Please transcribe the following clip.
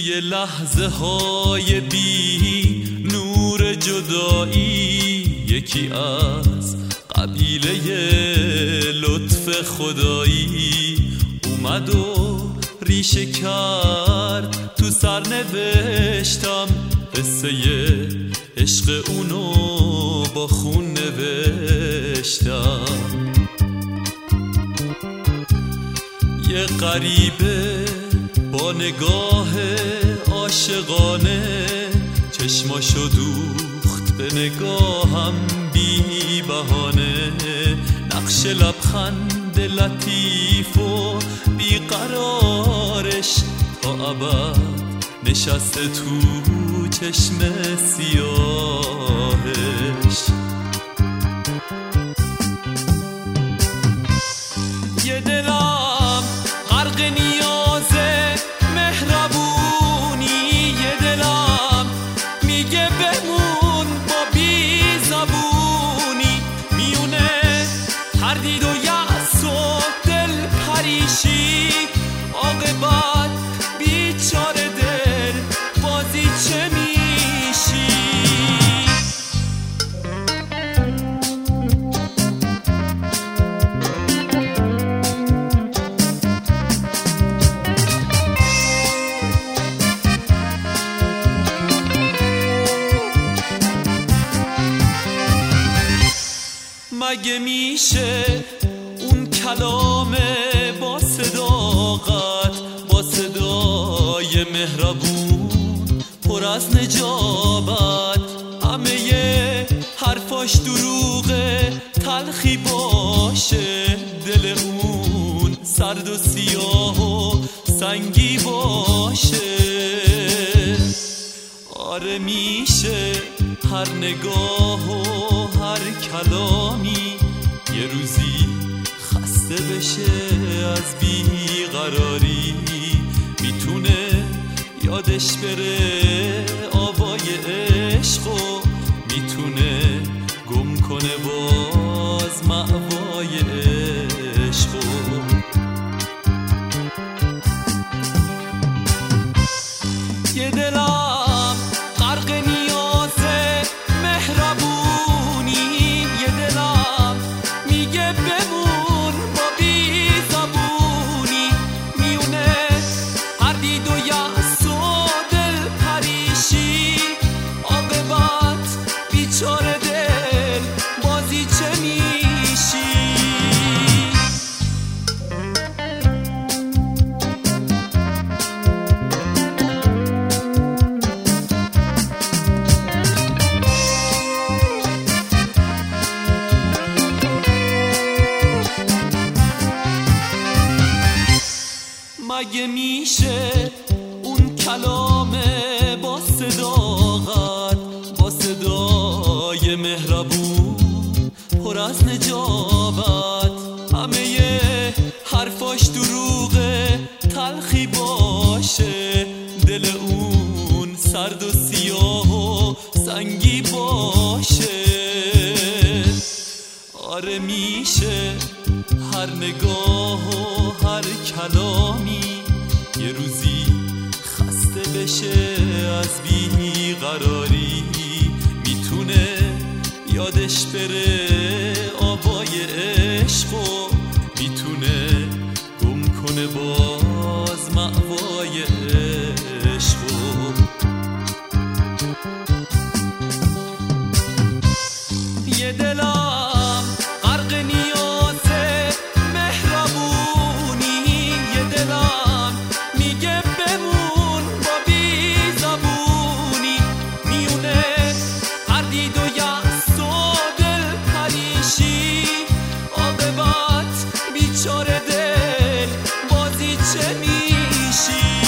توی لحظه های بی نور جدایی یکی از قبیله لطف خدایی اومد و ریشه کرد تو سرنوشتم، قصه عشق اونو با خون نوشتم. یه غریبه با نگاه عاشقانه چشماشو دوخت به نگاهم بی بهانه، نقش لبخند لطیف و بیقرارش تا ابد نشسته تو چشم سیاهش. یه دلم غرق نیاز مهربونی، یه دلم میگه بمون با بی زبونی، میونه تردید و یأس و دل پریشی، عاقبت بیچاره دل بازی چه میشی؟ مگه میشه اون کلام با صداقت، با صدای مهربون پر از نجابت، همه حرفاش دروغه تلخی باشه، دل اون سرد و سیاه و سنگی باشه؟ آره میشه هر نگاه و هر کلامی یه روزی خسته بشه از بیقراری، میتونه یادش بره آوای عشق و میتونه گم کنه باز مأوای عشق. یه دلم غرق نیاز مهربونی، یه دلم میگه بمون با بی زبونی، میونه هر دید و یأس و دل پریشی، عاقبت بیچاره دل بازی چه میشی؟ مگه میشه اون کلام با صداقت، با صدای مهربون پر از نجابت، همه حرفاش دروغه تلخی باشه، دل اون سرد و سیاه و سنگی باشه؟ آره میشه هر نگاه و هر کلامی یه روزی خسته بشه از بیقراری، میتونه یادش بره آوای عشق و میتونه گم کنه باز مأوای عشق. یه دلم غرق نیاز مهربونی، یه دلم میگه بمون با بی زبونی، میونه هر دید و یأس و دل پریشی، عاقبت بیچاره دل بازی چه میشی؟